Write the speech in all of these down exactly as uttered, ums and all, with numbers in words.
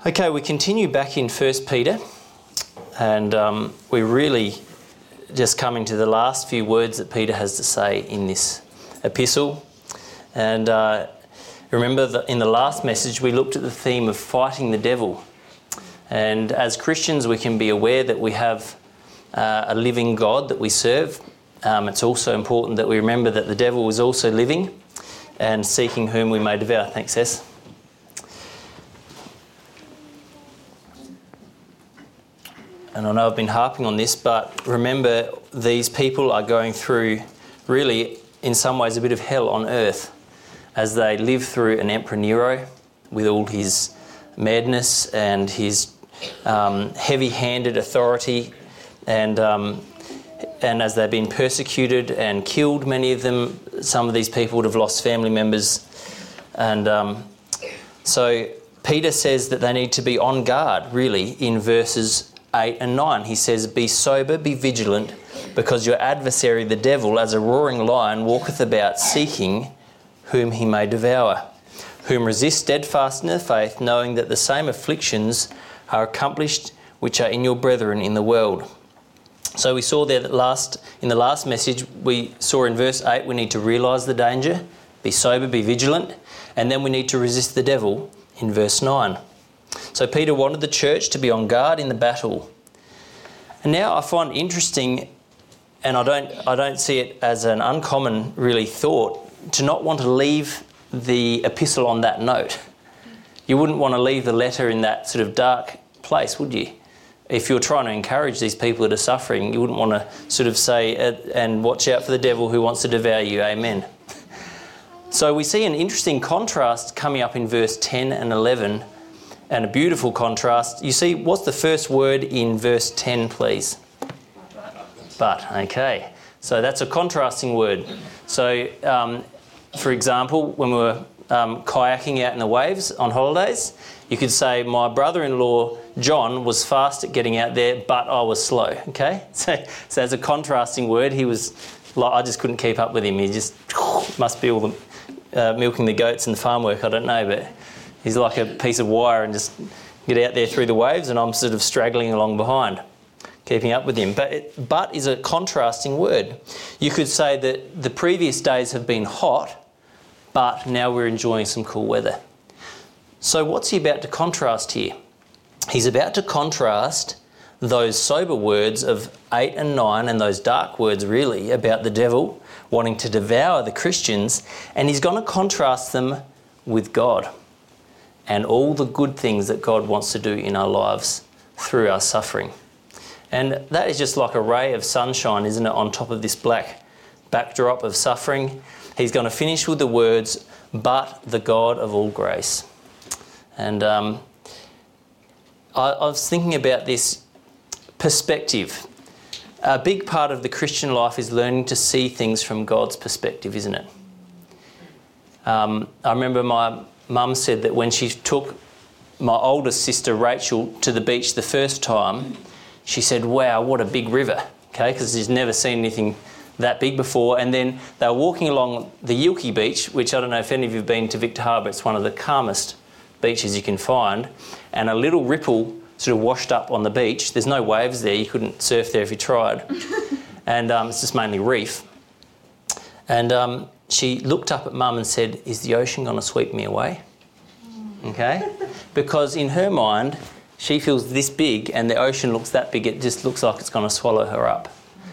Okay, we continue back in First Peter, and um, we're really just coming to the last few words that Peter has to say in this epistle. And uh, remember that in the last message we looked at the theme of fighting the devil. And as Christians we can be aware that we have uh, a living God that we serve. Um, it's also important that we remember that the devil is also living and seeking whom we may devour. Thanks, Sess. And I know I've been harping on this, but remember these people are going through really, in some ways, a bit of hell on earth as they live through an Emperor Nero with all his madness and his um, heavy-handed authority, and um, and as they've been persecuted and killed, many of them, some of these people would have lost family members. And um, so Peter says that they need to be on guard, really, in verses eight and nine. He says, "Be sober, be vigilant, because your adversary the devil, as a roaring lion, walketh about seeking whom he may devour, whom resist steadfast in the faith, knowing that the same afflictions are accomplished which are in your brethren in the world." So we saw there that last in the last message, we saw in verse eight, we need to realise the danger, be sober, be vigilant, and then we need to resist the devil in verse nine. So Peter wanted the church to be on guard in the battle. And now I find interesting, and I don't I don't see it as an uncommon really thought, to not want to leave the epistle on that note. You wouldn't want to leave the letter in that sort of dark place, would you? If you're trying to encourage these people that are suffering, you wouldn't want to sort of say, and watch out for the devil who wants to devour you, amen. So we see an interesting contrast coming up in verse ten and eleven, and a beautiful contrast. You see, what's the first word in verse ten, please? But. Okay. So that's a contrasting word. So, um, for example, when we were um, kayaking out in the waves on holidays, you could say, my brother-in-law John was fast at getting out there, but I was slow. Okay? So, so that's a contrasting word. He was, like, I just couldn't keep up with him. He just must be all the uh, milking the goats and the farm work. I don't know, but he's like a piece of wire and just get out there through the waves, and I'm sort of straggling along behind, keeping up with him. But it, but is a contrasting word. You could say that the previous days have been hot, but now we're enjoying some cool weather. So what's he about to contrast here? He's about to contrast those sober words of eight and nine, and those dark words really about the devil wanting to devour the Christians, and he's going to contrast them with God and all the good things that God wants to do in our lives through our suffering. And that is just like a ray of sunshine, isn't it, on top of this black backdrop of suffering. He's going to finish with the words, "but the God of all grace." And um, I, I was thinking about this perspective. A big part of the Christian life is learning to see things from God's perspective, isn't it? Um, I remember my mum said that when she took my oldest sister Rachel to the beach the first time, she said, "Wow, what a big river," okay, because she's never seen anything that big before. And then they were walking along the Yilkey Beach, which I don't know if any of you have been to Victor Harbour, it's one of the calmest beaches you can find, and a little ripple sort of washed up on the beach. There's no waves there, you couldn't surf there if you tried, and um, it's just mainly reef. And um, she looked up at Mum and said, "Is the ocean going to sweep me away?" Okay? Because in her mind, she feels this big and the ocean looks that big, it just looks like it's going to swallow her up.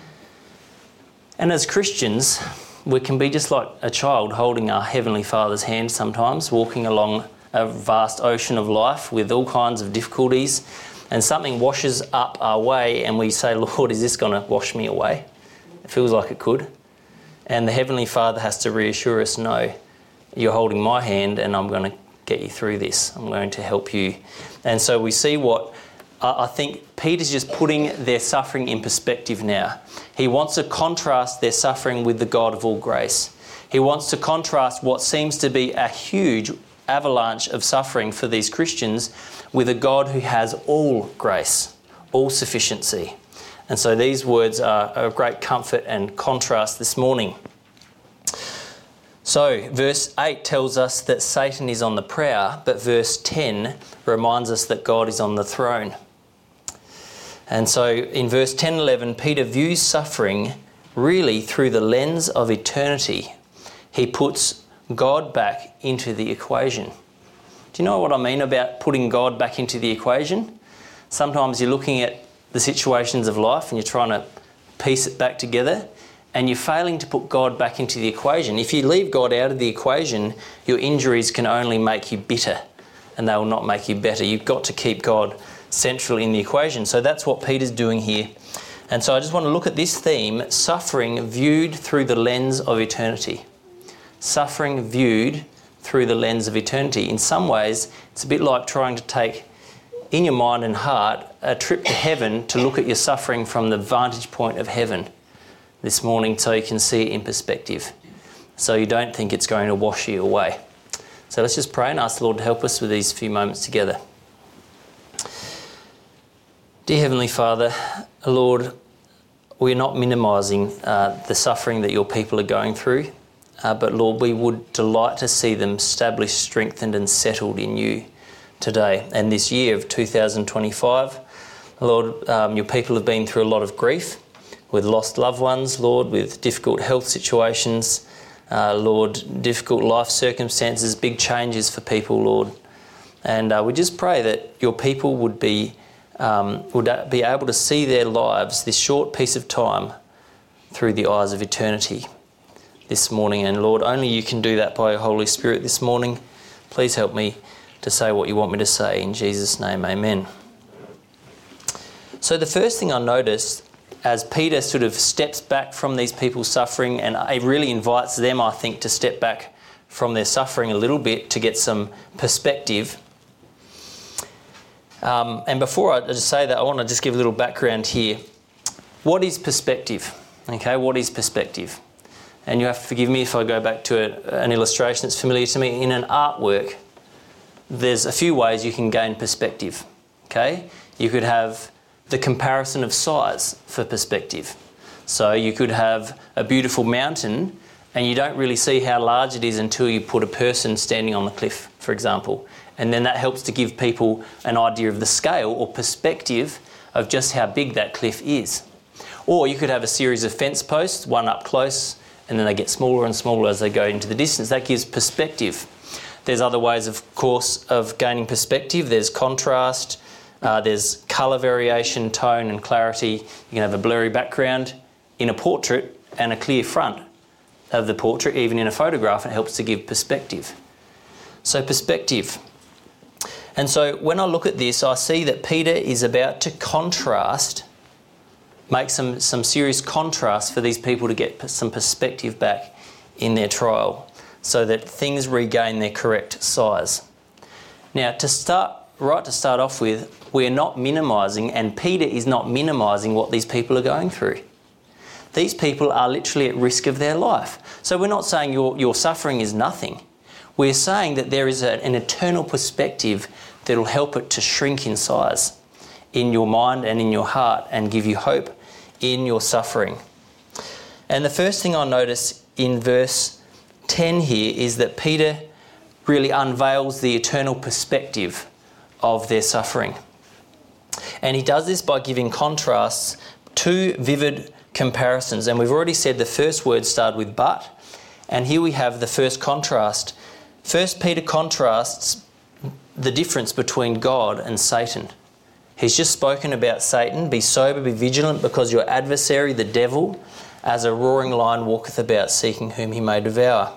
And as Christians, we can be just like a child holding our Heavenly Father's hand sometimes, walking along a vast ocean of life with all kinds of difficulties, and something washes up our way and we say, "Lord, is this going to wash me away?" It feels like it could. And the Heavenly Father has to reassure us, "No, you're holding my hand and I'm going to get you through this. I'm going to help you." And so we see what I think Peter's just putting their suffering in perspective now. He wants to contrast their suffering with the God of all grace. He wants to contrast what seems to be a huge avalanche of suffering for these Christians with a God who has all grace, all sufficiency. And so these words are a great comfort and contrast this morning. So verse eight tells us that Satan is on the prowl, but verse ten reminds us that God is on the throne. And so in verse ten and eleven, Peter views suffering really through the lens of eternity. He puts God back into the equation. Do you know what I mean about putting God back into the equation? Sometimes you're looking at the situations of life and you're trying to piece it back together, and you're failing to put God back into the equation. If you leave God out of the equation, your injuries can only make you bitter, and they will not make you better. You've got to keep God central in the equation. So that's what Peter's doing here. And so I just want to look at this theme, suffering viewed through the lens of eternity. Suffering viewed through the lens of eternity. In some ways, it's a bit like trying to take, in your mind and heart, a trip to heaven to look at your suffering from the vantage point of heaven this morning, so you can see it in perspective, so you don't think it's going to wash you away. So let's just pray and ask the Lord to help us with these few moments together. Dear Heavenly Father, Lord, we're not minimising uh, the suffering that your people are going through, uh, but Lord, we would delight to see them established, strengthened and settled in you today. And this year of two thousand twenty-five, Lord, um, your people have been through a lot of grief, with lost loved ones, Lord, with difficult health situations, uh, Lord, difficult life circumstances, big changes for people, Lord. And uh, we just pray that your people would be um, would be able to see their lives, this short piece of time, through the eyes of eternity this morning. And Lord, only you can do that by your Holy Spirit this morning. Please help me to say what you want me to say. In Jesus' name, amen. So the first thing I noticed as Peter sort of steps back from these people's suffering, and it really invites them, I think, to step back from their suffering a little bit to get some perspective. Um, and before I just say that, I want to just give a little background here. What is perspective? Okay, what is perspective? And you have to forgive me if I go back to a, an illustration that's familiar to me. In an artwork, there's a few ways you can gain perspective. Okay, you could have the comparison of size for perspective. So you could have a beautiful mountain and you don't really see how large it is until you put a person standing on the cliff, for example. And then that helps to give people an idea of the scale or perspective of just how big that cliff is. Or you could have a series of fence posts, one up close, and then they get smaller and smaller as they go into the distance. That gives perspective. There's other ways, of course, of gaining perspective. There's contrast. Uh, there's colour variation, tone and clarity. You can have a blurry background in a portrait and a clear front of the portrait, even in a photograph. It helps to give perspective. So perspective. And so when I look at this, I see that Peter is about to contrast, make some, some serious contrast for these people to get some perspective back in their trial so that things regain their correct size. Now, to start, right to start off with, we're not minimising, and Peter is not minimising what these people are going through. These people are literally at risk of their life. So we're not saying your, your suffering is nothing. We're saying that there is a, an eternal perspective that will help it to shrink in size in your mind and in your heart and give you hope in your suffering. And the first thing I notice in verse ten here is that Peter really unveils the eternal perspective of their suffering. And he does this by giving contrasts, two vivid comparisons. And we've already said the first word started with but, and here we have the first contrast. First Peter contrasts the difference between God and Satan. He's just spoken about Satan. Be sober, be vigilant, because your adversary, the devil, as a roaring lion walketh about, seeking whom he may devour.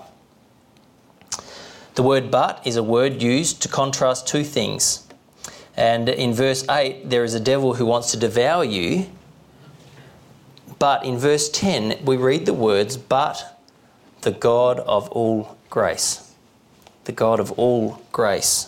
The word but is a word used to contrast two things. And in verse eight, there is a devil who wants to devour you. But in verse ten, we read the words, but the God of all grace. The God of all grace.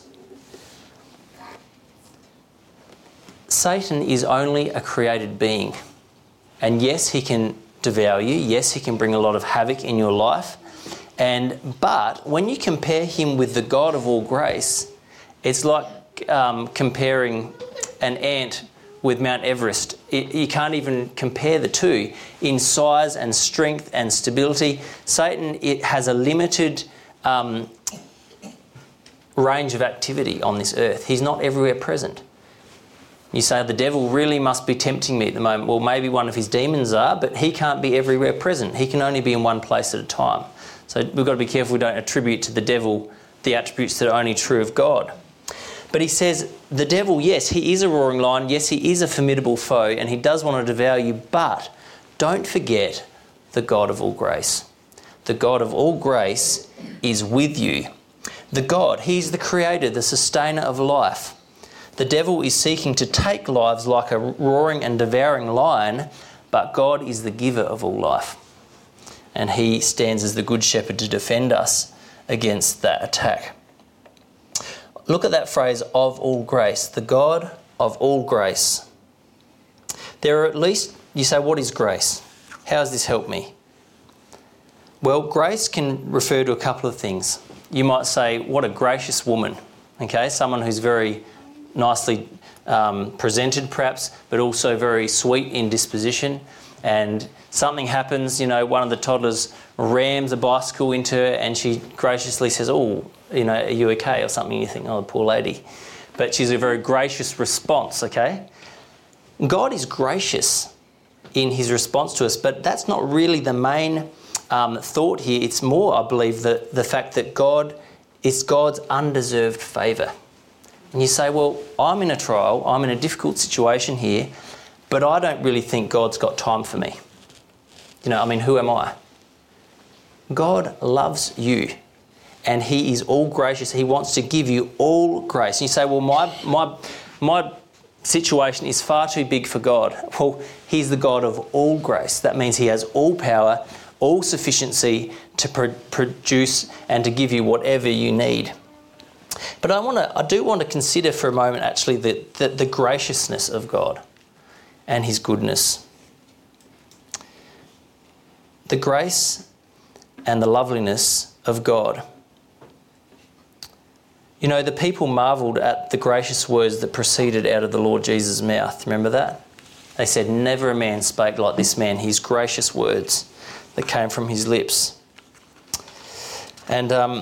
Satan is only a created being. And yes, he can devour you. Yes, he can bring a lot of havoc in your life. And but when you compare him with the God of all grace, it's like um, comparing an ant with Mount Everest. It, you can't even compare the two in size and strength and stability. Satan, it has a limited um, range of activity on this earth. He's not everywhere present. You say, the devil really must be tempting me at the moment. Well, maybe one of his demons are, but he can't be everywhere present. He can only be in one place at a time. So we've got to be careful we don't attribute to the devil the attributes that are only true of God. But he says, the devil, yes, he is a roaring lion. Yes, he is a formidable foe, and he does want to devour you. But don't forget the God of all grace. The God of all grace is with you. The God, he's the creator, the sustainer of life. The devil is seeking to take lives like a roaring and devouring lion, but God is the giver of all life. And he stands as the good shepherd to defend us against that attack. Look at that phrase, of all grace, the God of all grace. There are at least, you say, what is grace? How does this help me? Well, grace can refer to a couple of things. You might say, what a gracious woman, okay? Someone who's very nicely um, presented perhaps, but also very sweet in disposition. And something happens, you know, one of the toddlers rams a bicycle into her and she graciously says, oh, you know, are you okay? Or something. You think, oh, poor lady. But she's a very gracious response, okay? God is gracious in his response to us, but that's not really the main um, thought here. It's more, I believe, the, the fact that God, it's God's undeserved favour. And you say, well, I'm in a trial, I'm in a difficult situation here, but I don't really think God's got time for me. You know, I mean, who am I? God loves you and he is all gracious. He wants to give you all grace. And you say, well, my my my situation is far too big for God. Well, he's the God of all grace. That means he has all power, all sufficiency to pro- produce and to give you whatever you need. But I want to, I do want to consider for a moment actually the, the, the graciousness of God and his goodness. The grace and the loveliness of God. You know, the people marvelled at the gracious words that proceeded out of the Lord Jesus' mouth. Remember that? They said, never a man spake like this man. His gracious words that came from his lips. And um,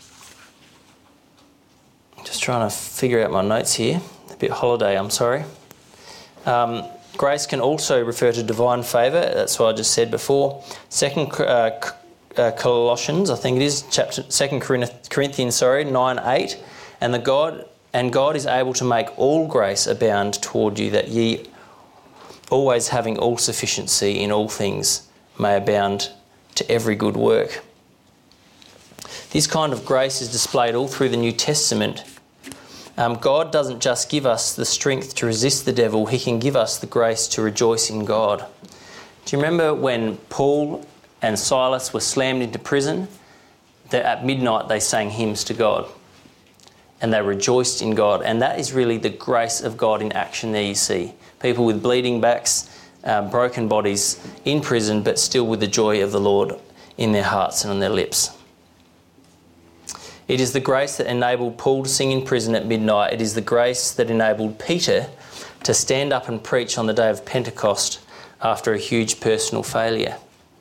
just trying to figure out my notes here. A bit holiday, I'm sorry. Um, grace can also refer to divine favour. That's what I just said before. Second uh, uh, Colossians, I think it is, chapter Second Corinthians, sorry, nine eight, and the God and God is able to make all grace abound toward you, that ye, always having all sufficiency in all things, may abound to every good work. This kind of grace is displayed all through the New Testament. Um, God doesn't just give us the strength to resist the devil, he can give us the grace to rejoice in God. Do you remember when Paul and Silas were slammed into prison? That at midnight they sang hymns to God and they rejoiced in God. And that is really the grace of God in action there you see. People with bleeding backs, um, broken bodies in prison, but still with the joy of the Lord in their hearts and on their lips. It is the grace that enabled Paul to sing in prison at midnight. It is the grace that enabled Peter to stand up and preach on the day of Pentecost after a huge personal failure.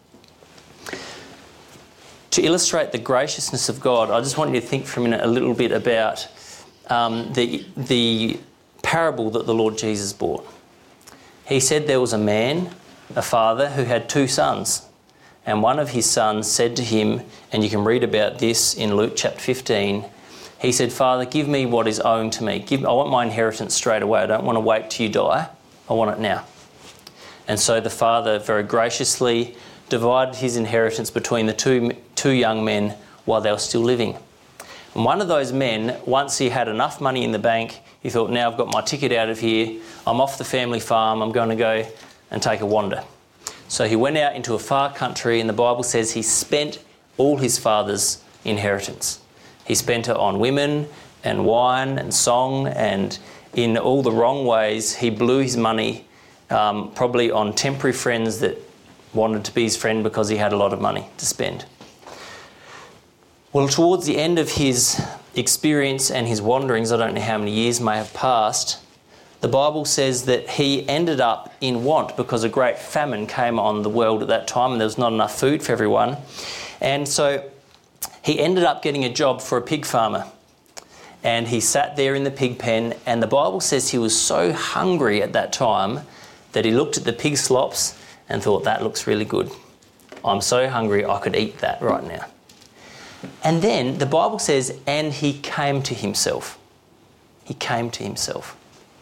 To illustrate the graciousness of God, I just want you to think for a minute a little bit about um, the, the parable that the Lord Jesus brought. He said there was a man, a father, who had two sons. And one of his sons said to him, and you can read about this in Luke chapter fifteen, he said, Father, give me what is owing to me. Give, I want my inheritance straight away. I don't want to wait till you die. I want it now. And so the father very graciously divided his inheritance between the two, two young men while they were still living. And one of those men, once he had enough money in the bank, he thought, now I've got my ticket out of here. I'm off the family farm. I'm going to go and take a wander. So he went out into a far country, and the Bible says he spent all his father's inheritance. He spent it on women and wine and song, and in all the wrong ways he blew his money um, probably on temporary friends that wanted to be his friend because he had a lot of money to spend. Well, towards the end of his experience and his wanderings, I don't know how many years may have passed, the Bible says that he ended up in want because a great famine came on the world at that time and there was not enough food for everyone. And so he ended up getting a job for a pig farmer. And he sat there in the pig pen, and the Bible says he was so hungry at that time that he looked at the pig slops and thought, that looks really good. I'm so hungry I could eat that right now. And then the Bible says, and he came to himself. He came to himself.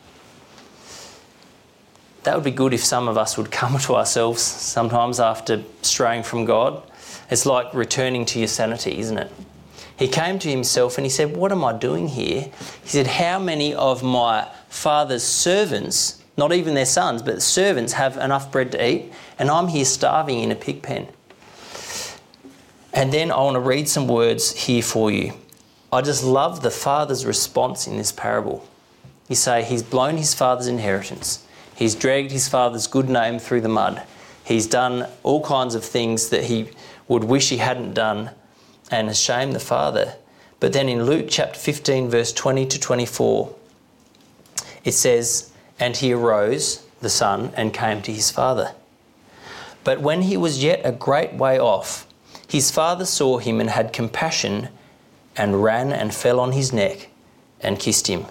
That would be good if some of us would come to ourselves sometimes after straying from God. It's like returning to your sanity, isn't it? He came to himself and he said, what am I doing here? He said, how many of my father's servants, not even their sons, but servants, have enough bread to eat, and I'm here starving in a pig pen? And then I want to read some words here for you. I just love the father's response in this parable. You say he's blown his father's inheritance. He's dragged his father's good name through the mud. He's done all kinds of things that he would wish he hadn't done and has shamed the father. But then in Luke chapter fifteen, verse twenty to twenty-four, it says, and he arose, the son, and came to his father. But when he was yet a great way off, his father saw him and had compassion and ran and fell on his neck and kissed him.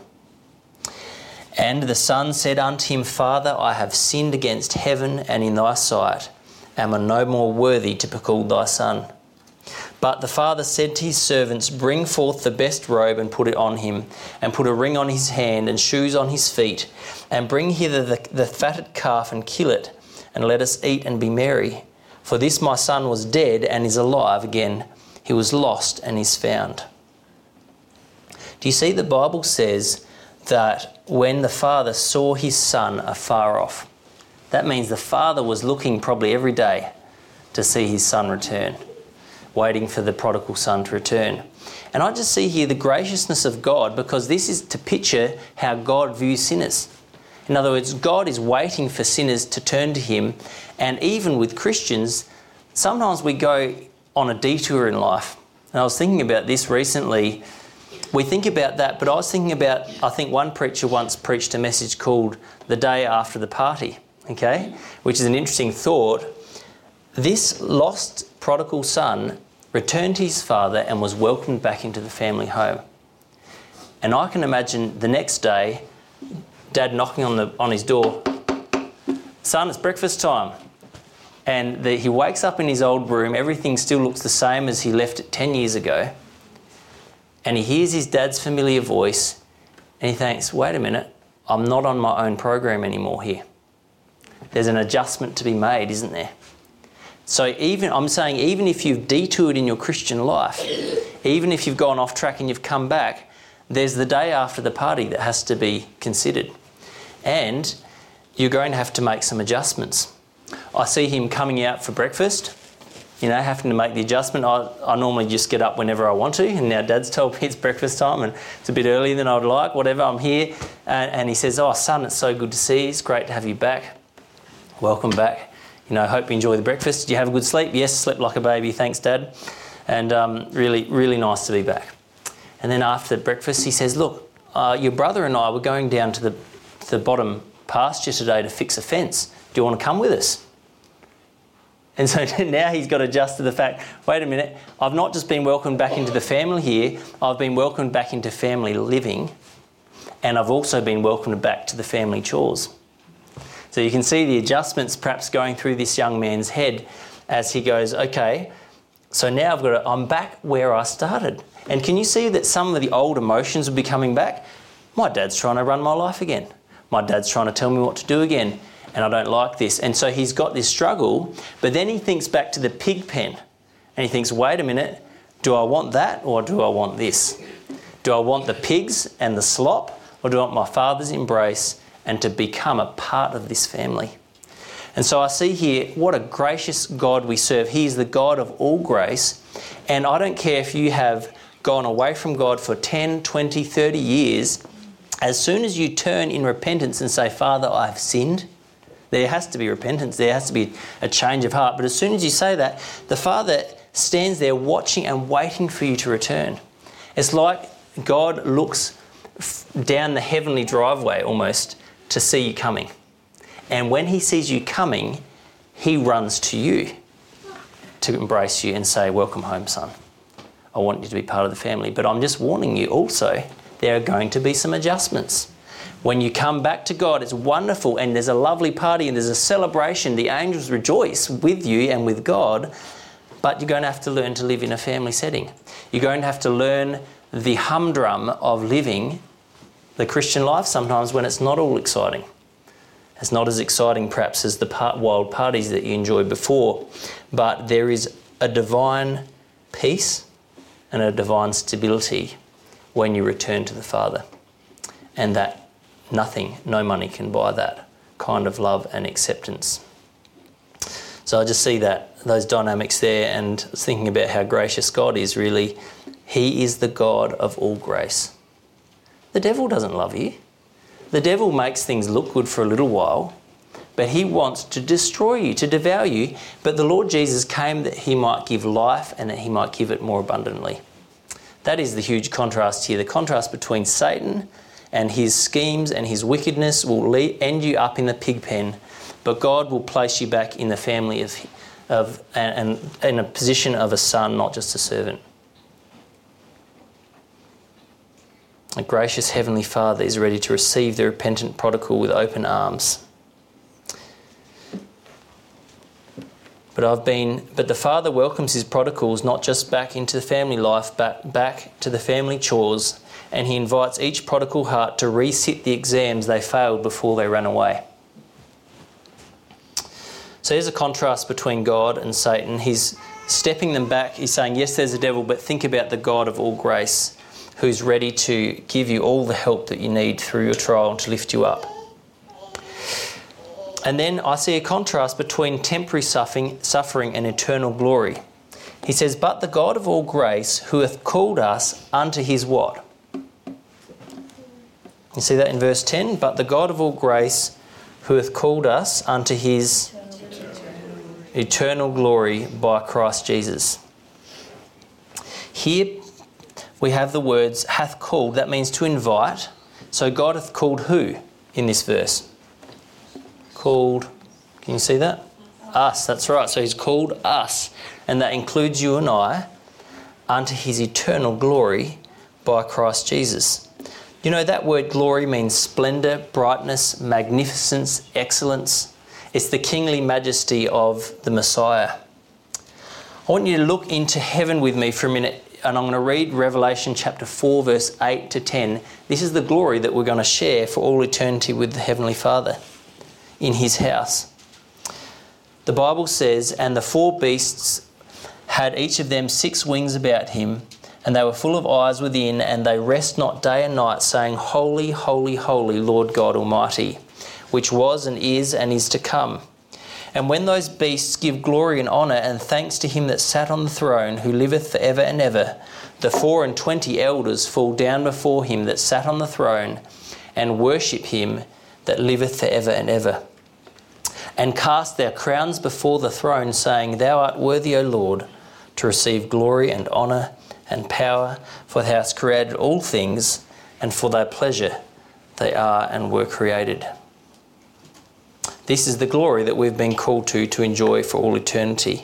And the son said unto him, Father, I have sinned against heaven and in thy sight, am I no more worthy to be called thy son? But the father said to his servants, bring forth the best robe and put it on him, and put a ring on his hand and shoes on his feet, and bring hither the, the fatted calf and kill it, and let us eat and be merry. For this my son was dead and is alive again. He was lost and is found. Do you see the Bible says that when the father saw his son afar off, that means the father was looking probably every day to see his son return, waiting for the prodigal son to return. And I just see here the graciousness of God, because this is to picture how God views sinners. In other words, God is waiting for sinners to turn to him. And even with Christians, sometimes we go on a detour in life. And I was thinking about this recently. We think about that, but I was thinking about, I think one preacher once preached a message called The Day After the Party, okay, which is an interesting thought. This lost prodigal son returned to his father and was welcomed back into the family home. And I can imagine the next day, Dad knocking on the on his door, son, it's breakfast time. And the, he wakes up in his old room, everything still looks the same as he left it ten years ago. And he hears his dad's familiar voice and he thinks, wait a minute, I'm not on my own program anymore here. There's an adjustment to be made, isn't there? So even, I'm saying, even if you've detoured in your Christian life, even if you've gone off track and you've come back, there's the day after the party that has to be considered. And you're going to have to make some adjustments. I see him coming out for breakfast, you know, having to make the adjustment. I, I normally just get up whenever I want to, and now Dad's told me it's breakfast time and it's a bit earlier than I would like, whatever, I'm here. And, and he says, oh, son, it's so good to see you. It's great to have you back. Welcome back. You know, hope you enjoy the breakfast. Did you have a good sleep? Yes, slept like a baby. Thanks, Dad. And um, really, really nice to be back. And then after breakfast, he says, look, uh, your brother and I were going down to the, to the bottom pasture today to fix a fence. Do you want to come with us? And so now he's got to adjust to the fact, wait a minute, I've not just been welcomed back into the family here, I've been welcomed back into family living, and I've also been welcomed back to the family chores. So you can see the adjustments perhaps going through this young man's head as he goes, okay, so now I've got to, I'm back where I started. And can you see that some of the old emotions will be coming back? My dad's trying to run my life again. My dad's trying to tell me what to do again. And I don't like this. And so he's got this struggle, but then he thinks back to the pig pen and he thinks, wait a minute, do I want that or do I want this? Do I want the pigs and the slop, or do I want my father's embrace and to become a part of this family? And so I see here what a gracious God we serve. He is the God of all grace. And I don't care if you have gone away from God for ten, twenty, thirty years, as soon as you turn in repentance and say, Father, I have sinned, there has to be repentance, there has to be a change of heart. But as soon as you say that, the Father stands there watching and waiting for you to return. It's like God looks down the heavenly driveway almost to see you coming. And when he sees you coming, he runs to you to embrace you and say, welcome home, son. I want you to be part of the family. But I'm just warning you also, there are going to be some adjustments. When you come back to God, it's wonderful and there's a lovely party and there's a celebration. The angels rejoice with you and with God, but you're going to have to learn to live in a family setting. You're going to have to learn the humdrum of living the Christian life sometimes when it's not all exciting. It's not as exciting perhaps as the part, wild parties that you enjoyed before, but there is a divine peace and a divine stability when you return to the Father. And that nothing, no money can buy that kind of love and acceptance. So I just see that, those dynamics there, and thinking about how gracious God is really. He is the God of all grace. The devil doesn't love you. The devil makes things look good for a little while, but he wants to destroy you, to devour you. But the Lord Jesus came that he might give life and that he might give it more abundantly. That is the huge contrast here. The contrast between Satan and his schemes and his wickedness will lead, end you up in the pig pen, but God will place you back in the family of, of and, and in a position of a son, not just a servant. A gracious Heavenly Father is ready to receive the repentant prodigal with open arms. But I've been, but the Father welcomes his prodigals not just back into the family life, but back to the family chores, and he invites each prodigal heart to resit the exams they failed before they ran away. So here's a contrast between God and Satan. He's stepping them back. He's saying, yes, there's a devil, but think about the God of all grace, who's ready to give you all the help that you need through your trial to lift you up. And then I see a contrast between temporary suffering, suffering and eternal glory. He says, but the God of all grace, who hath called us unto his what? You see that in verse ten? But the God of all grace, who hath called us unto his eternal glory by Christ Jesus. Here we have the words hath called. That means to invite. So God hath called who in this verse? Called, can you see that? Us, that's right. So he's called us. And that includes you and I unto his eternal glory by Christ Jesus. You know, that word glory means splendour, brightness, magnificence, excellence. It's the kingly majesty of the Messiah. I want you to look into heaven with me for a minute, and I'm going to read Revelation chapter four, verse eight to ten. This is the glory that we're going to share for all eternity with the Heavenly Father in his house. The Bible says, and the four beasts had each of them six wings about him, and they were full of eyes within, and they rest not day and night, saying, Holy, holy, holy, Lord God Almighty, which was and is and is to come. And when those beasts give glory and honour and thanks to him that sat on the throne, who liveth for ever and ever, the four and twenty elders fall down before him that sat on the throne, and worship him that liveth for ever and ever, and cast their crowns before the throne, saying, Thou art worthy, O Lord, to receive glory and honour and power, for thou hast created all things, and for thy pleasure they are and were created. This is the glory that we've been called to, to enjoy for all eternity.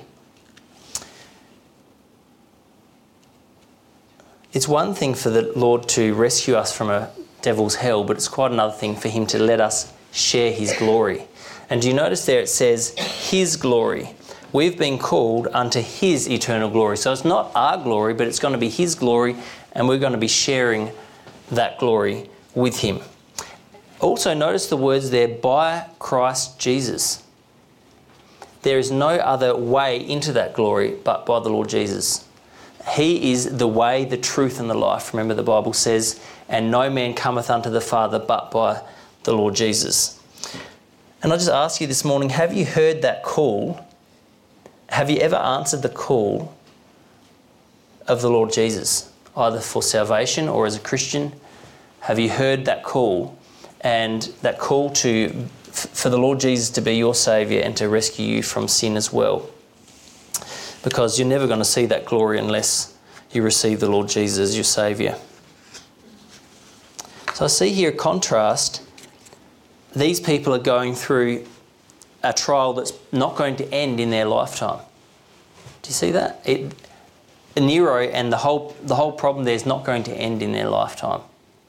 It's one thing for the Lord to rescue us from a devil's hell, but it's quite another thing for him to let us share his glory. And do you notice there it says his glory? We've been called unto his eternal glory. So it's not our glory, but it's going to be his glory, and we're going to be sharing that glory with him. Also notice the words there, by Christ Jesus. There is no other way into that glory but by the Lord Jesus. He is the way, the truth and the life. Remember the Bible says, and no man cometh unto the Father but by the Lord Jesus. And I just ask you this morning, have you heard that call? Have you ever answered the call of the Lord Jesus, either for salvation or as a Christian? Have you heard that call? And that call to for the Lord Jesus to be your Saviour and to rescue you from sin as well. Because you're never going to see that glory unless you receive the Lord Jesus as your Saviour. So I see here a contrast these people are going through a trial that's not going to end in their lifetime. Do you see that? It, Nero and the whole the whole problem there is not going to end in their lifetime.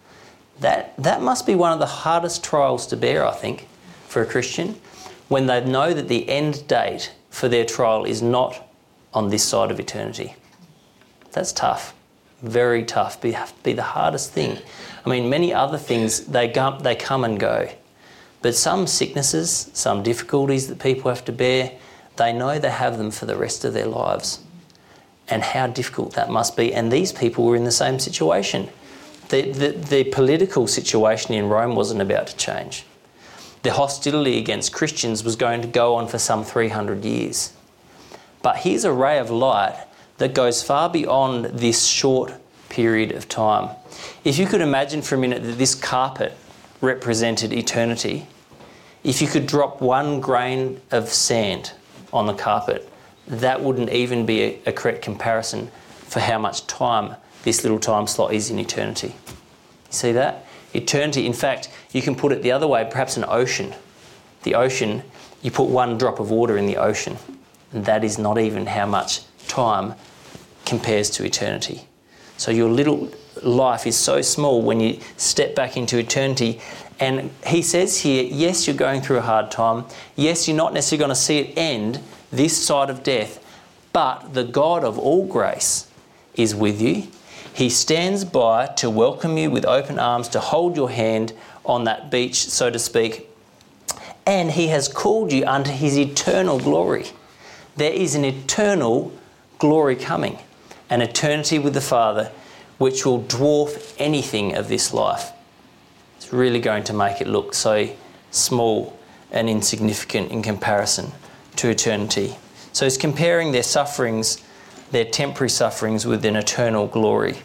That that must be one of the hardest trials to bear, I think, for a Christian, when they know that the end date for their trial is not on this side of eternity. That's tough. Very tough. Be, be the hardest thing. I mean, many other things, they come, they come and go. But some sicknesses, some difficulties that people have to bear, they know they have them for the rest of their lives. And how difficult that must be. And these people were in the same situation. The, the, the political situation in Rome wasn't about to change. The hostility against Christians was going to go on for some three hundred years. But here's a ray of light that goes far beyond this short period of time. If you could imagine for a minute that this carpet represented eternity, if you could drop one grain of sand on the carpet, that wouldn't even be a, a correct comparison for how much time this little time slot is in eternity. You see that? Eternity, in fact, you can put it the other way, perhaps an ocean. The ocean, you put one drop of water in the ocean, and that is not even how much time compares to eternity. So your little life is so small when you step back into eternity. And he says here, yes, you're going through a hard time. Yes, you're not necessarily going to see it end this side of death, but the God of all grace is with you. He stands by to welcome you with open arms, to hold your hand on that beach, so to speak. And he has called you unto his eternal glory. There is an eternal glory coming, an eternity with the Father, which will dwarf anything of this life. It's really going to make it look so small and insignificant in comparison to eternity. So he's comparing their sufferings, their temporary sufferings, with an eternal glory.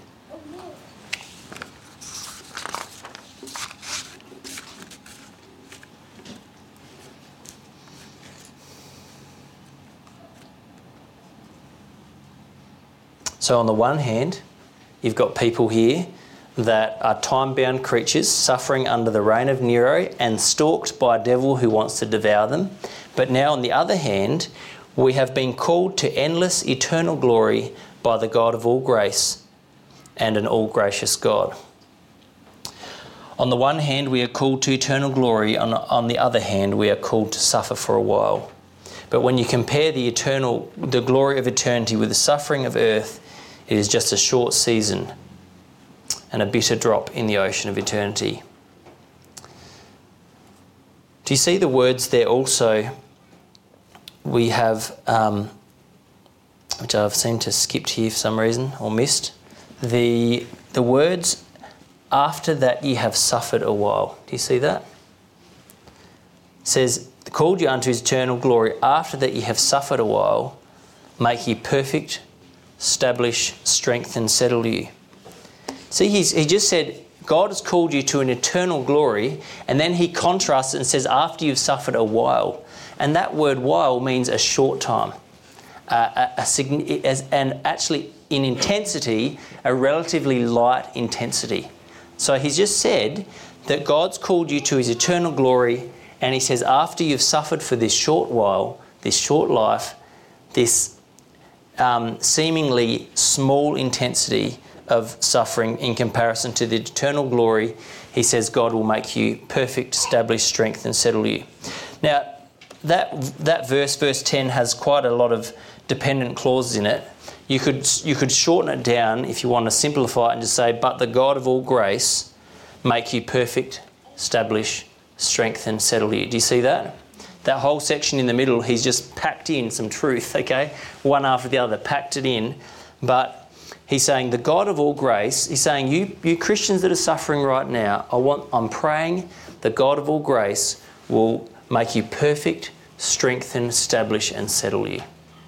So on the one hand, you've got people here that are time-bound creatures suffering under the reign of Nero and stalked by a devil who wants to devour them. But now on the other hand, we have been called to endless eternal glory by the God of all grace and an all-gracious God. On the one hand, we are called to eternal glory. On, on the other hand, we are called to suffer for a while. But when you compare the eternal, the glory of eternity with the suffering of earth, it is just a short season and a bitter drop in the ocean of eternity. Do you see the words there also? We have, um, which I've seemed to skipped here for some reason or missed, the, the words, after that ye have suffered a while. Do you see that? It says, called you unto his eternal glory, after that ye have suffered a while, make ye perfect, establish, strengthen, settle you. See, he's, he just said, God has called you to an eternal glory, and then he contrasts it and says, after you've suffered a while. And that word while means a short time. Uh, a, a, as, and actually, in intensity, a relatively light intensity. So he's just said that God's called you to his eternal glory, and he says, after you've suffered for this short while, this short life, this um, seemingly small intensity of suffering in comparison to the eternal glory, he says God will make you perfect, establish, strength and settle you. Now, that that verse, verse ten, has quite a lot of dependent clauses in it. You could you could shorten it down if you want to simplify it and just say, but the God of all grace make you perfect, establish, strengthen, settle you. Do you see that? That whole section in the middle, he's just packed in some truth, okay? One after the other, packed it in. But he's saying the God of all grace, he's saying you, you Christians that are suffering right now, I want, I'm praying the God of all grace will make you perfect, strengthen, establish and settle you.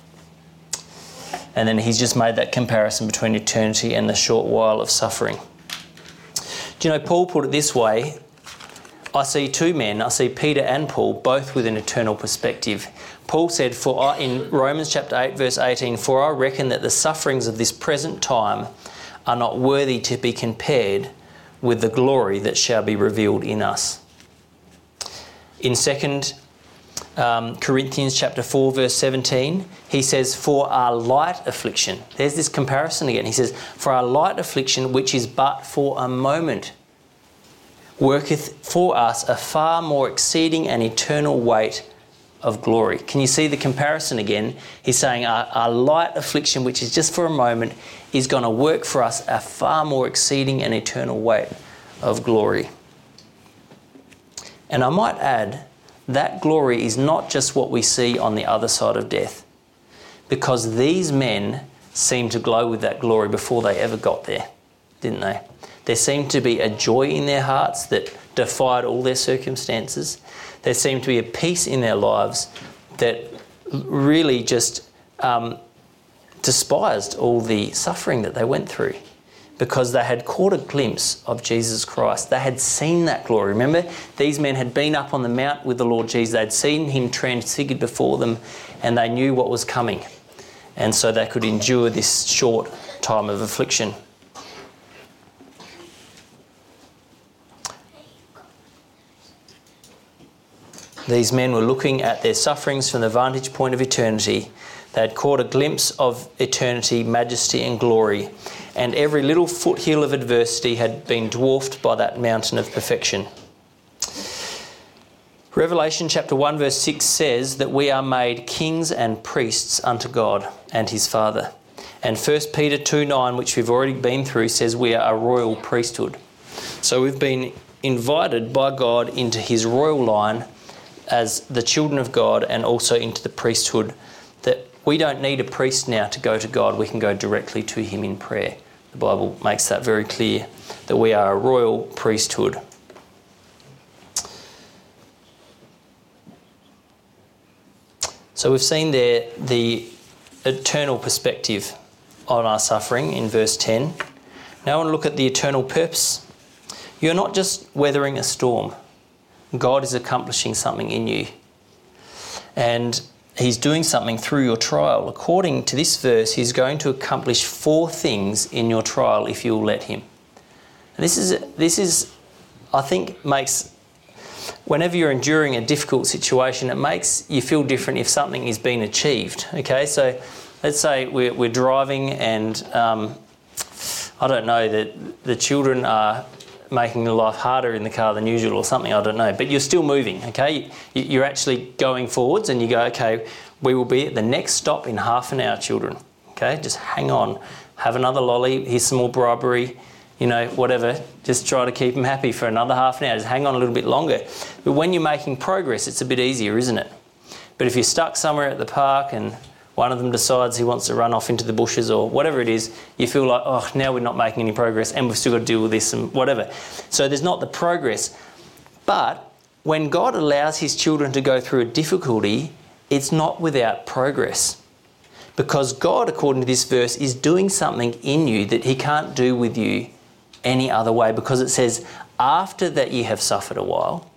And then he's just made that comparison between eternity and the short while of suffering. Do you know, Paul put it this way, I see two men, I see Peter and Paul, both with an eternal perspective. Paul said, "For I, in Romans chapter eight, verse eighteen, for I reckon that the sufferings of this present time are not worthy to be compared with the glory that shall be revealed in us." In Second um, Corinthians chapter four, verse seventeen, he says, for our light affliction. There's this comparison again. He says, for our light affliction, which is but for a moment, worketh for us a far more exceeding and eternal weight of glory. Can you see the comparison again? He's saying our, our light affliction, which is just for a moment, is going to work for us a far more exceeding and eternal weight of glory. And I might add, that glory is not just what we see on the other side of death, because these men seemed to glow with that glory before they ever got there, didn't they? There seemed to be a joy in their hearts that defied all their circumstances. There seemed to be a peace in their lives that really just um, despised all the suffering that they went through, because they had caught a glimpse of Jesus Christ. They had seen that glory. Remember, these men had been up on the mount with the Lord Jesus. They'd seen him transfigured before them, and they knew what was coming. And so they could endure this short time of affliction. These men were looking at their sufferings from the vantage point of eternity. They had caught a glimpse of eternity, majesty and glory, and every little foothill of adversity had been dwarfed by that mountain of perfection. Revelation chapter one verse six says that we are made kings and priests unto God and his Father. And First Peter two nine, which we've already been through, says we are a royal priesthood. So we've been invited by God into his royal line as the children of God, and also into the priesthood, that we don't need a priest now to go to God. We can go directly to him in prayer. The Bible makes that very clear, that we are a royal priesthood. So we've seen there the eternal perspective on our suffering in verse ten. Now I want to look at the eternal purpose. You're not just weathering a storm. God is accomplishing something in you. And he's doing something through your trial. According to this verse, he's going to accomplish four things in your trial if you'll let him. And this is, this is, I think, makes, whenever you're enduring a difficult situation, it makes you feel different if something is being achieved. Okay, so let's say we're, we're driving and, um, I don't know, that the children are making your life harder in the car than usual or something, I don't know. But you're still moving, okay? You're actually going forwards and you go, okay, we will be at the next stop in half an hour, children. Okay, just hang on. Have another lolly, here's some more bribery, you know, whatever. Just try to keep them happy for another half an hour. Just hang on a little bit longer. But when you're making progress, it's a bit easier, isn't it? But if you're stuck somewhere at the park and one of them decides he wants to run off into the bushes or whatever it is, you feel like, oh, now we're not making any progress and we've still got to deal with this and whatever. So there's not the progress. But when God allows his children to go through a difficulty, it's not without progress. Because God, according to this verse, is doing something in you that he can't do with you any other way, because it says, after that ye have suffered a while,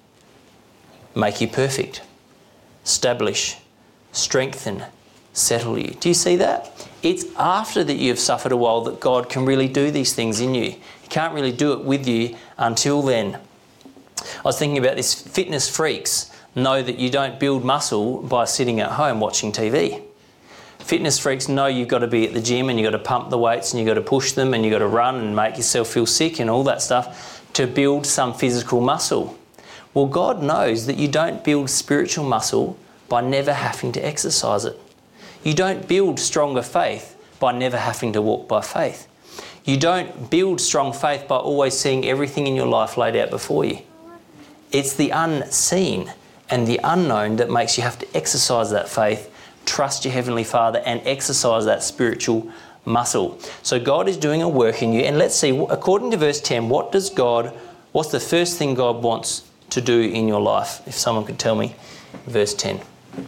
make you perfect, establish, strengthen, settle you. Do you see that? It's after that you have suffered a while that God can really do these things in you. He can't really do it with you until then. I was thinking about this. Fitness freaks know that you don't build muscle by sitting at home watching T V. Fitness freaks know you've got to be at the gym and you've got to pump the weights and you've got to push them and you've got to run and make yourself feel sick and all that stuff to build some physical muscle. Well, God knows that you don't build spiritual muscle by never having to exercise it. You don't build stronger faith by never having to walk by faith. You don't build strong faith by always seeing everything in your life laid out before you. It's the unseen and the unknown that makes you have to exercise that faith, trust your Heavenly Father and exercise that spiritual muscle. So God is doing a work in you, and let's see, according to verse ten, what does God, what's the first thing God wants to do in your life? If someone could tell me, verse ten.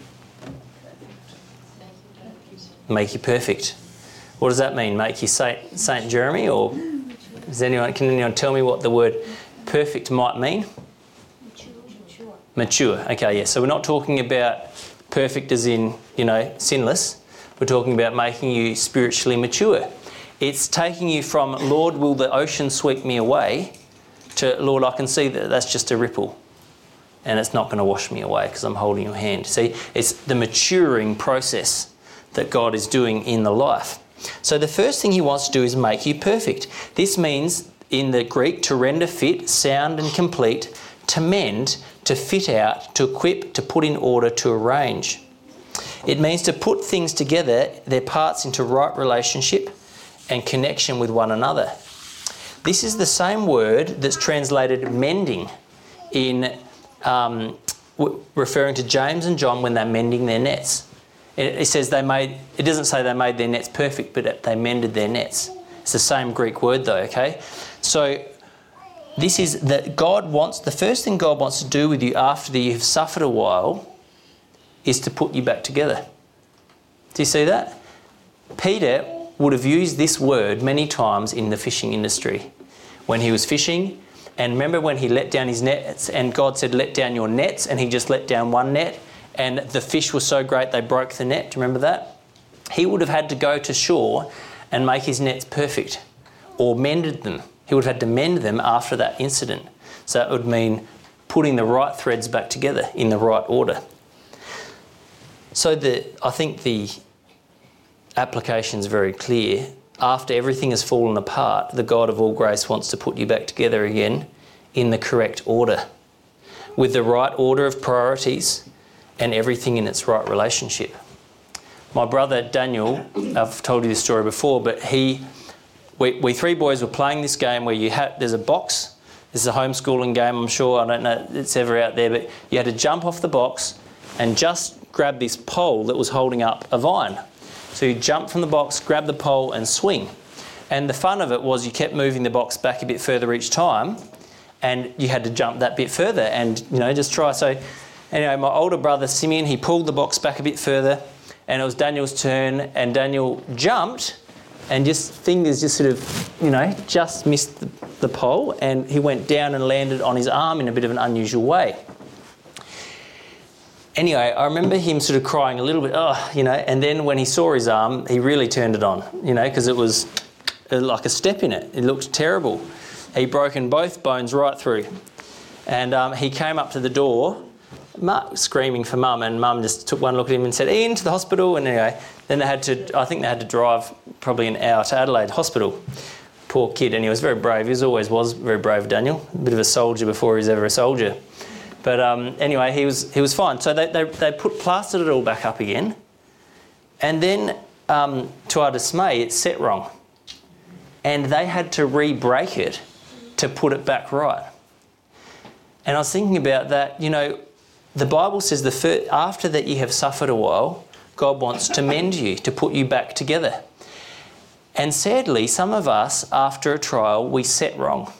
Make you perfect. What does that mean? Make you Saint, Saint Jeremy? Or is anyone, can anyone tell me what the word perfect might mean? Mature. Mature. Okay, yeah. So we're not talking about perfect as in, you know, sinless. We're talking about making you spiritually mature. It's taking you from, Lord, will the ocean sweep me away, to, Lord, I can see that that's just a ripple. and it's not going to wash me away because I'm holding your hand. See, it's the maturing process that God is doing in the life. So the first thing he wants to do is make you perfect. This means, in the Greek, to render fit, sound and complete, to mend, to fit out, to equip, to put in order, to arrange. It means to put things together, their parts into right relationship and connection with one another. This is the same word that's translated mending in um, w- referring to James and John when they're mending their nets. It, it says they made, it doesn't say they made their nets perfect, but they mended their nets. It's the same Greek word though, okay? So this is that God wants, the first thing God wants to do with you after you've suffered a while is to put you back together. Do you see that? Peter would have used this word many times in the fishing industry. When he was fishing, and remember when he let down his nets and God said, let down your nets, and he just let down one net and the fish was so great they broke the net. Do you remember that? He would have had to go to shore and make his nets perfect or mended them. He would have had to mend them after that incident. So that would mean putting the right threads back together in the right order. So the, I think the application is very clear. After everything has fallen apart, the God of all grace wants to put you back together again in the correct order, with the right order of priorities and everything in its right relationship. My brother Daniel, I've told you this story before, but he, we, we three boys were playing this game where you had, there's a box. This is a homeschooling game, I'm sure. I don't know if it's ever out there, but you had to jump off the box and just grab this pole that was holding up a vine. So you jump from the box, grab the pole and swing. And the fun of it was you kept moving the box back a bit further each time and you had to jump that bit further and, you know, just try. So anyway, my older brother Simeon, he pulled the box back a bit further and it was Daniel's turn and Daniel jumped and just fingers just sort of, you know, just missed the, the pole and he went down and landed on his arm in a bit of an unusual way. Anyway, I remember him sort of crying a little bit, oh, you know, and then when he saw his arm, he really turned it on, you know, because it was like a step in it. It looked terrible. He'd broken both bones right through. And um, he came up to the door, mu- screaming for mum, and mum just took one look at him and said, Ian, to the hospital. And anyway, then they had to, I think they had to drive probably an hour to Adelaide Hospital. Poor kid, and he was very brave. He always was very brave, Daniel. A bit of a soldier before he was ever a soldier. But um, anyway, he was he was fine. So they, they they put plastered it all back up again, and then um, to our dismay, it set wrong, and they had to re-break it to put it back right. And I was thinking about that. You know, the Bible says the first, after that you have suffered a while, God wants to mend you, to put you back together. And sadly, some of us, after a trial, we set wrong,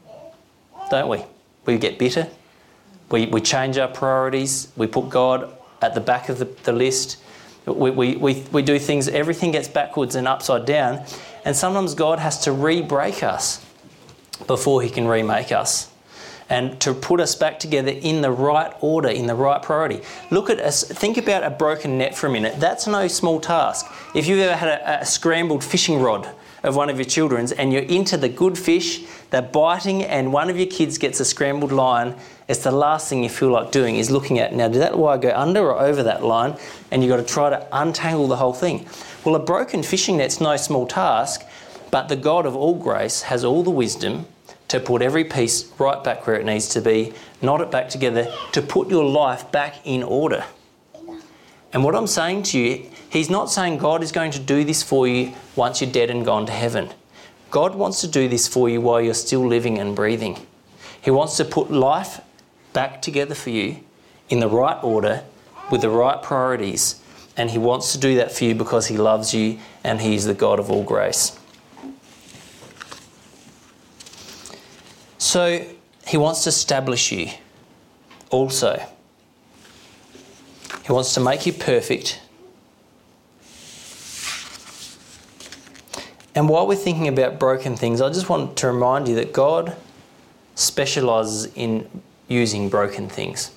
don't we? We get bitter. We we change our priorities. We put God at the back of the, the list. We, we, we, we do things, everything gets backwards and upside down. And sometimes God has to re-break us before he can remake us. And to put us back together in the right order, in the right priority. Look at us, think about a broken net for a minute. That's no small task. If you've ever had a, a scrambled fishing rod of one of your children's and you're into the good fish, they're biting and one of your kids gets a scrambled line, it's the last thing you feel like doing is looking at, now, did that wire go under or over that line? And you've got to try to untangle the whole thing. Well, a broken fishing net's no small task, but the God of all grace has all the wisdom to put every piece right back where it needs to be, knot it back together, to put your life back in order. And what I'm saying to you, he's not saying God is going to do this for you once you're dead and gone to heaven. God wants to do this for you while you're still living and breathing. He wants to put life back together for you in the right order with the right priorities. And he wants to do that for you because he loves you and he's the God of all grace. So he wants to establish you also. He wants to make you perfect. And while we're thinking about broken things, I just want to remind you that God specialises in using broken things.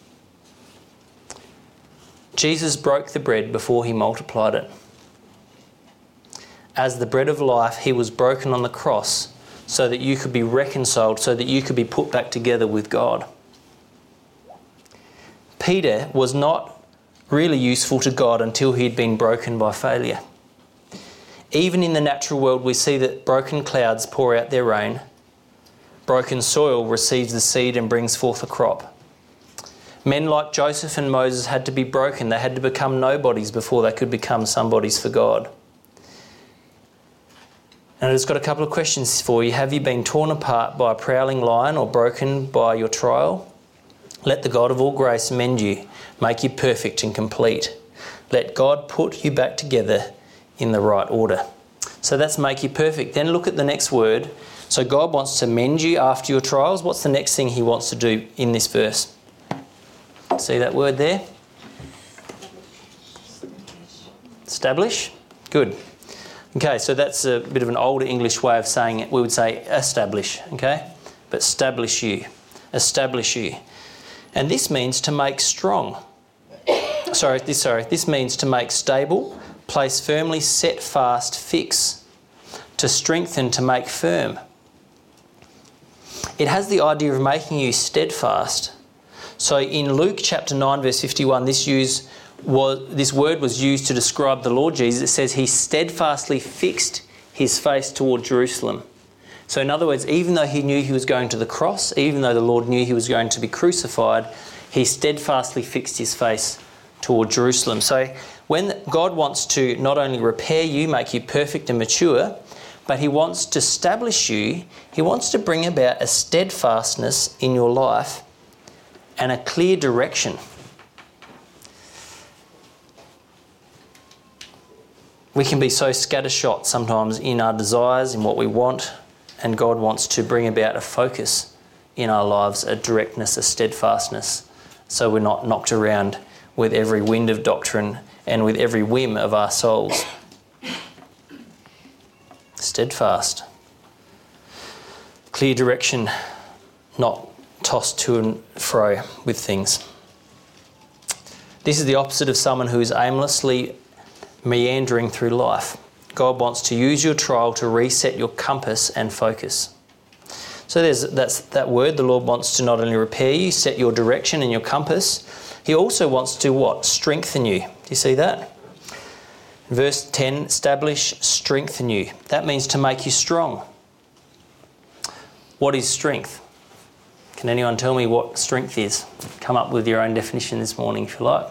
Jesus broke the bread before he multiplied it. As the bread of life, he was broken on the cross so that you could be reconciled, so that you could be put back together with God. Peter was not really useful to God until he'd been broken by failure. Even in the natural world, we see that broken clouds pour out their rain. Broken soil receives the seed and brings forth a crop. Men like Joseph and Moses had to be broken. They had to become nobodies before they could become somebodies for God. And I've just got a couple of questions for you. Have you been torn apart by a prowling lion or broken by your trial? Let the God of all grace mend you, make you perfect and complete. Let God put you back together in the right order. So that's make you perfect. Then look at the next word. So God wants to mend you after your trials. What's the next thing he wants to do in this verse? See that word there? Establish. Good. Okay, so that's a bit of an older English way of saying it. We would say establish, okay? But establish you. Establish you. And this means to make strong. Sorry, this sorry, this means to make stable, place firmly, set fast, fix, to strengthen, to make firm. It has the idea of making you steadfast. So in Luke chapter nine, verse fifty-one, this use was this word was used to describe the Lord Jesus. It says he steadfastly fixed his face toward Jerusalem. So in other words, even though he knew he was going to the cross, even though the Lord knew he was going to be crucified, he steadfastly fixed his face toward Jerusalem. So when God wants to not only repair you, make you perfect and mature, but he wants to establish you, he wants to bring about a steadfastness in your life and a clear direction. We can be so scattershot sometimes in our desires, in what we want, and God wants to bring about a focus in our lives, a directness, a steadfastness, so we're not knocked around with every wind of doctrine and with every whim of our souls. Steadfast. Clear direction, not tossed to and fro with things. This is the opposite of someone who is aimlessly meandering through life. God wants to use your trial to reset your compass and focus. So there's that's that word. The Lord wants to not only repair you, set your direction and your compass, he also wants to what? Strengthen you. Do you see that? Verse ten, establish, strengthen you. That means to make you strong. What is strength? Can anyone tell me what strength is? Come up with your own definition this morning if you like.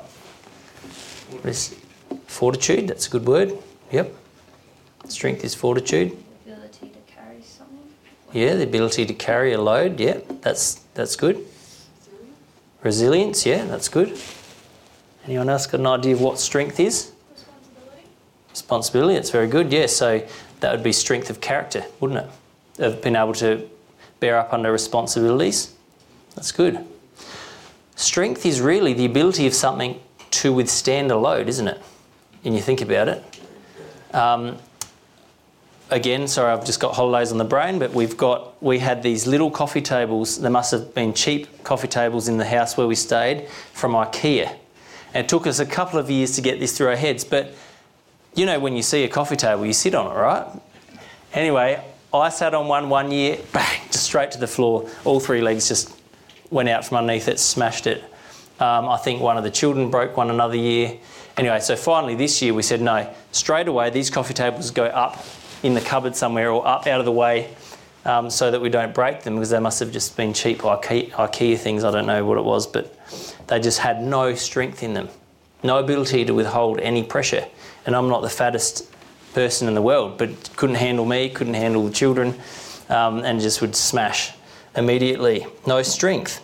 Fortitude, that's a good word. Yep. Strength is fortitude. The ability to carry something. Yeah, the ability to carry a load. Yeah, that's that's good. Resilience, yeah, that's good. Anyone else got an idea of what strength is? Responsibility. Responsibility, that's very good. Yeah, so that would be strength of character, wouldn't it? Of being able to bear up under responsibilities. That's good. Strength is really the ability of something to withstand a load, isn't it? And you think about it. Um, again, sorry, I've just got holidays on the brain, but we've got, we had these little coffee tables. There must have been cheap coffee tables in the house where we stayed from IKEA. And it took us a couple of years to get this through our heads. But you know, when you see a coffee table, you sit on it, right? Anyway, I sat on one one year, bang, just straight to the floor. All three legs just went out from underneath it, smashed it. Um, I think one of the children broke one another year. Anyway, so finally this year we said, no, straight away these coffee tables go up in the cupboard somewhere or up out of the way um, so that we don't break them, because they must have just been cheap IKEA, IKEA things. I don't know what it was, but they just had no strength in them, no ability to withhold any pressure. And I'm not the fattest person in the world, but couldn't handle me, couldn't handle the children, um, and just would smash immediately. No strength.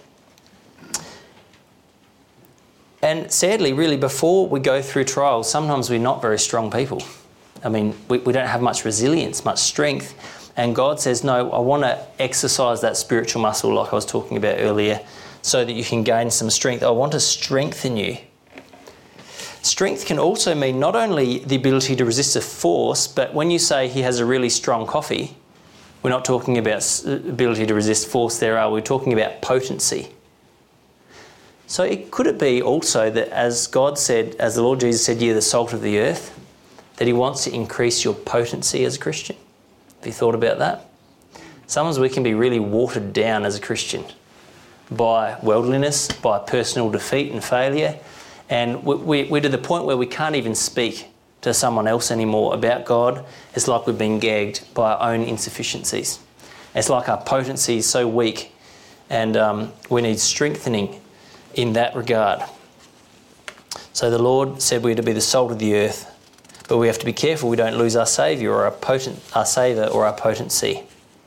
And sadly, really, before we go through trials, sometimes we're not very strong people. I mean, we, we don't have much resilience, much strength. And God says, no, I want to exercise that spiritual muscle like I was talking about earlier so that you can gain some strength. I want to strengthen you. Strength can also mean not only the ability to resist a force, but when you say he has a really strong coffee, we're not talking about ability to resist force there, are we? We're talking about potency. So it, could it be also that as God said, as the Lord Jesus said, you're the salt of the earth, that he wants to increase your potency as a Christian? Have you thought about that? Sometimes we can be really watered down as a Christian. by worldliness, by personal defeat and failure. And we, we, we're to the point where we can't even speak to someone else anymore about God. It's like we've been gagged by our own insufficiencies. It's like our potency is so weak, and um, we need strengthening in that regard. So the Lord said we're to be the salt of the earth, but we have to be careful we don't lose our saviour or our potent, our savour or our potency.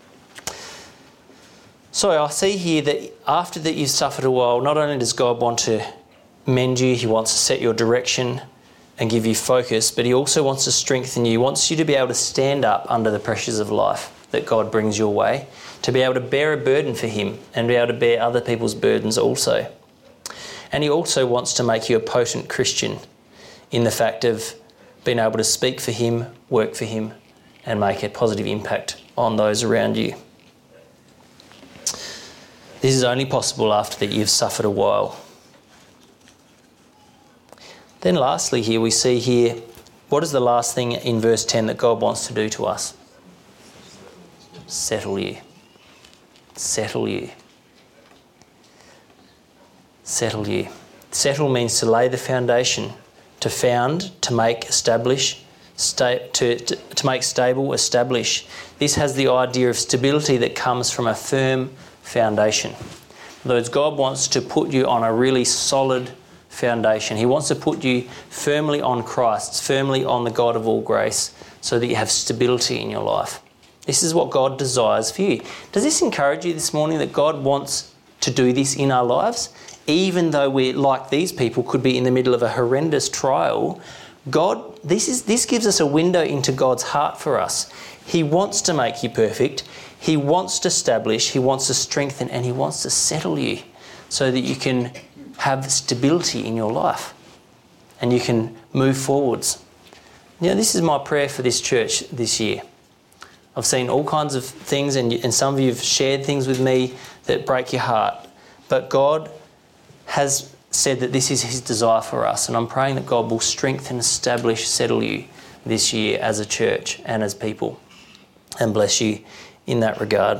So I see here that after that you've suffered a while, not only does God want to mend you, he wants to set your direction and give you focus, but he also wants to strengthen you. He wants you to be able to stand up under the pressures of life that God brings your way, to be able to bear a burden for him and be able to bear other people's burdens also. And he also wants to make you a potent Christian in the fact of being able to speak for him, work for him, and make a positive impact on those around you. This is only possible after that you've suffered a while. Then lastly here, we see here, what is the last thing in verse ten that God wants to do to us? Settle you. Settle you. Settle you. Settle means to lay the foundation, to found, to make, establish, sta- to, to, to make stable, establish. This has the idea of stability that comes from a firm foundation. In other words, God wants to put you on a really solid foundation. He wants to put you firmly on Christ, firmly on the God of all grace, so that you have stability in your life. This is what God desires for you. Does this encourage you this morning that God wants to do this in our lives? Even though we, like these people, could be in the middle of a horrendous trial, God, this is this gives us a window into God's heart for us. He wants to make you perfect. He wants to establish, he wants to strengthen, and he wants to settle you so that you can have stability in your life and you can move forwards. You know, this is my prayer for this church this year. I've seen all kinds of things, and, and some of you have shared things with me that break your heart. But God has said that this is his desire for us, and I'm praying that God will strengthen, establish, settle you this year as a church and as people, and bless you in that regard.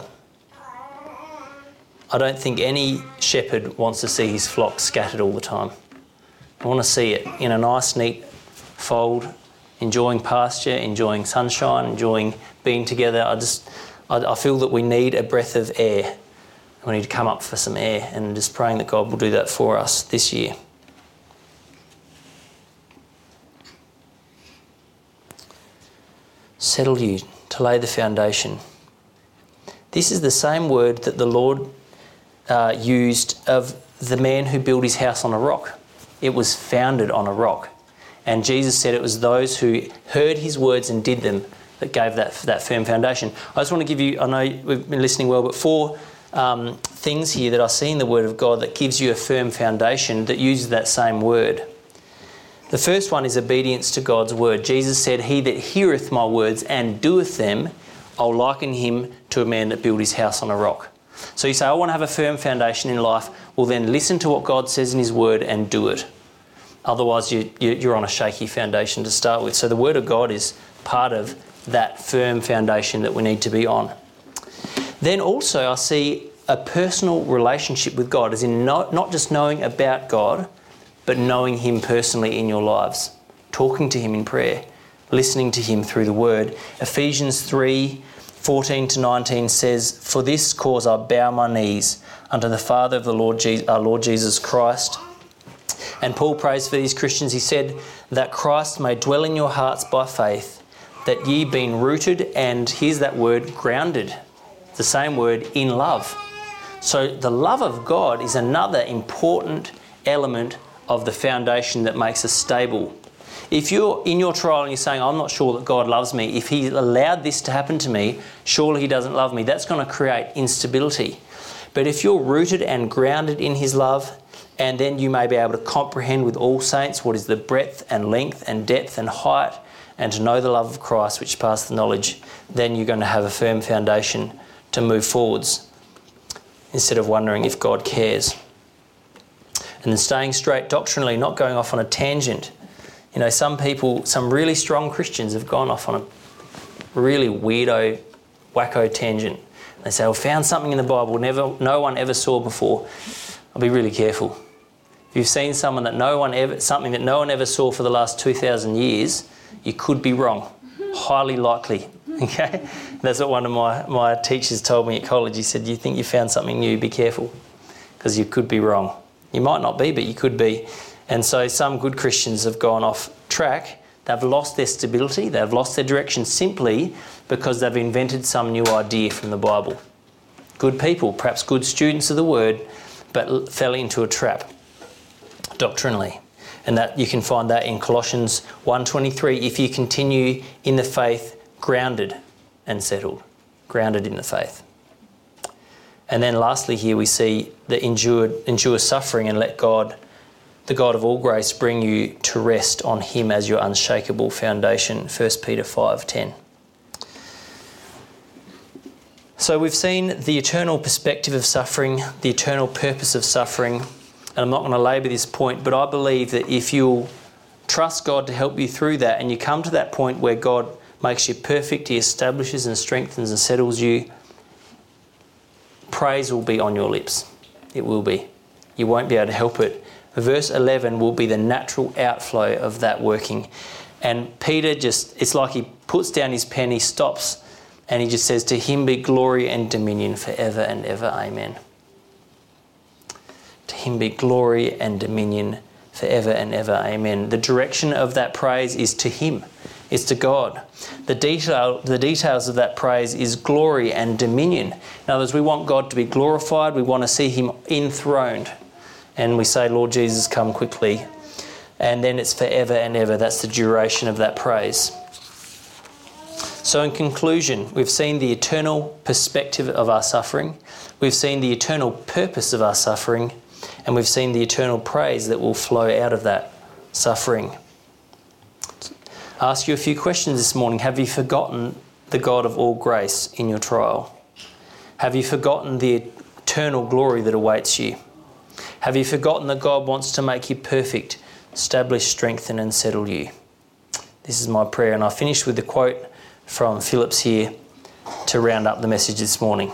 I don't think any shepherd wants to see his flock scattered all the time. I want to see it in a nice, neat fold, enjoying pasture, enjoying sunshine, enjoying being together. I just, I, I feel that we need a breath of air. We need to come up for some air, and just praying that God will do that for us this year. Settle you, to lay the foundation. This is the same word that the Lord uh, used of the man who built his house on a rock. It was founded on a rock. And Jesus said it was those who heard his words and did them that gave that, that firm foundation. I just want to give you, I know we've been listening well, but four um, things here that I see in the Word of God that gives you a firm foundation that uses that same word. The first one is obedience to God's word. Jesus said, "He that heareth my words and doeth them, I'll liken him to a man that built his house on a rock." So you say, I want to have a firm foundation in life. Well, then listen to what God says in his word and do it. Otherwise, you, you, you're on a shaky foundation to start with. So the word of God is part of that firm foundation that we need to be on. Then also I see a personal relationship with God, as in not, not just knowing about God, but knowing him personally in your lives, talking to him in prayer, listening to him through the word. Ephesians three, fourteen to nineteen says, "For this cause I bow my knees unto the Father of the Lord, Je- our Lord Jesus Christ." And Paul prays for these Christians. He said, "That Christ may dwell in your hearts by faith, that ye being rooted," and here's that word, grounded, the same word, "in love." So the love of God is another important element of the foundation that makes us stable. If you're in your trial and you're saying, "I'm not sure that God loves me. If he allowed this to happen to me, surely he doesn't love me," that's going to create instability. But if you're rooted and grounded in his love, and then you may be able to comprehend with all saints what is the breadth and length and depth and height, and to know the love of Christ which passes knowledge, then you're going to have a firm foundation to move forwards instead of wondering if God cares. And then staying straight doctrinally, not going off on a tangent. You know, some people, some really strong Christians have gone off on a really weirdo, wacko tangent They say, I found something in the Bible never, no one ever saw before. I'll be really careful. If you've seen someone that no one ever, something that no one ever saw for the last two thousand years, you could be wrong. Highly likely. Okay? That's what one of my, my teachers told me at college. He said, you think you found something new, be careful, because you could be wrong. You might not be, but you could be. And so some good Christians have gone off track. They've lost their stability. They've lost their direction simply because they've invented some new idea from the Bible. Good people, perhaps good students of the Word, but fell into a trap doctrinally. And that you can find that in Colossians one twenty-three, if you continue in the faith, grounded and settled. Grounded in the faith. And then lastly here we see that endure, endure suffering and let God, the God of all grace, bring you to rest on him as your unshakable foundation. First Peter five ten. So we've seen the eternal perspective of suffering, the eternal purpose of suffering. And I'm not going to labour this point, but I believe that if you'll trust God to help you through that and you come to that point where God makes you perfect, he establishes and strengthens and settles you, praise will be on your lips. It will be. You won't be able to help it. Verse eleven will be the natural outflow of that working. And Peter just, it's like he puts down his pen, he stops, and he just says, to him be glory and dominion forever and ever. Amen. To him be glory and dominion forever and ever. Amen. The direction of that praise is to him. It's to God. The detail, the details of that praise is glory and dominion. In other words, we want God to be glorified. We want to see him enthroned. And we say, Lord Jesus, come quickly. And then it's forever and ever. That's the duration of that praise. So in conclusion, we've seen the eternal perspective of our suffering. We've seen the eternal purpose of our suffering. And we've seen the eternal praise that will flow out of that suffering. I'll ask you a few questions this morning. Have you forgotten the God of all grace in your trial? Have you forgotten the eternal glory that awaits you? Have you forgotten that God wants to make you perfect, establish, strengthen and settle you? This is my prayer, and I finish with the quote from Phillips here to round up the message this morning.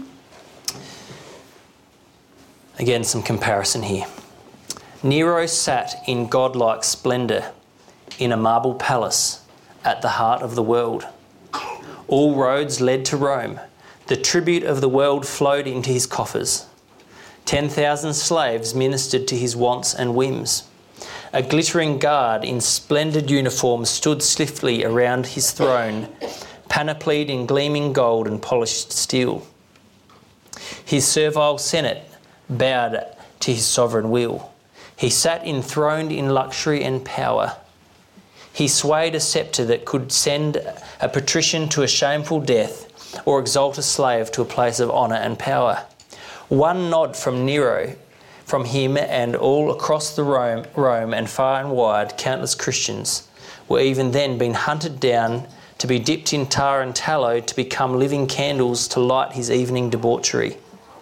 Again, some comparison here. Nero sat in godlike splendour in a marble palace at the heart of the world. All roads led to Rome. The tribute of the world flowed into his coffers. Ten thousand slaves ministered to his wants and whims. A glittering guard in splendid uniforms stood swiftly around his throne, panoplied in gleaming gold and polished steel. His servile senate bowed to his sovereign will. He sat enthroned in luxury and power. He swayed a sceptre that could send a patrician to a shameful death or exalt a slave to a place of honour and power. One nod from Nero, from him and all across the Rome, Rome and far and wide, countless Christians were even then being hunted down to be dipped in tar and tallow to become living candles to light his evening debauchery.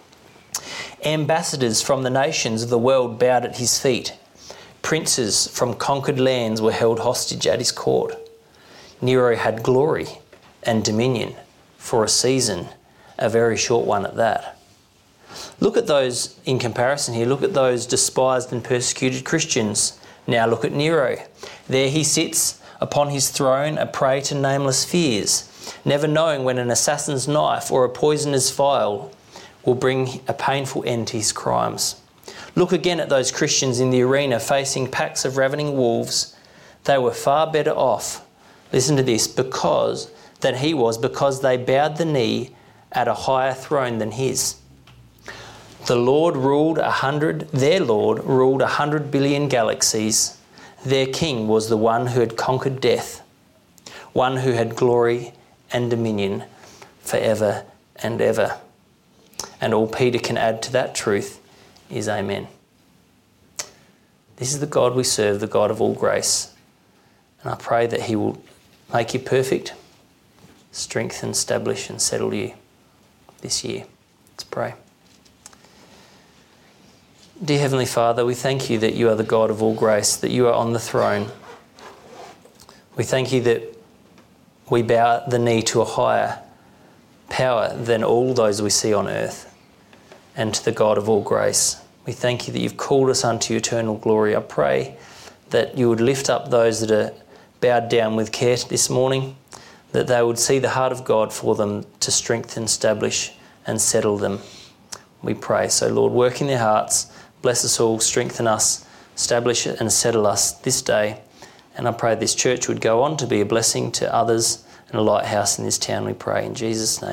Ambassadors from the nations of the world bowed at his feet. Princes from conquered lands were held hostage at his court. Nero had glory and dominion for a season, a very short one at that. Look at those in comparison here. Look at those despised and persecuted Christians. Now look at Nero. There he sits upon his throne, a prey to nameless fears, never knowing when an assassin's knife or a poisoner's vial will bring a painful end to his crimes. Look again at those Christians in the arena facing packs of ravening wolves. They were far better off, listen to this, because than he was, because they bowed the knee at a higher throne than his. The Lord ruled a hundred, their Lord ruled a hundred billion galaxies. Their king was the one who had conquered death, one who had glory and dominion forever and ever. And all Peter can add to that truth is amen. This is the God we serve, the God of all grace. And I pray that he will make you perfect, strengthen, establish and settle you this year. Let's pray. Dear Heavenly Father, we thank you that you are the God of all grace, that you are on the throne. We thank you that we bow the knee to a higher power than all those we see on earth, and to the God of all grace. We thank you that you've called us unto eternal glory. I pray that you would lift up those that are bowed down with care this morning, that they would see the heart of God for them to strengthen, establish and settle them. We pray. So Lord, work in their hearts, bless us all, strengthen us, establish and settle us this day. And I pray this church would go on to be a blessing to others and a lighthouse in this town, we pray in Jesus' name.